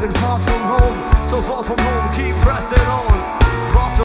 living far from home, so far from home, keep pressing on.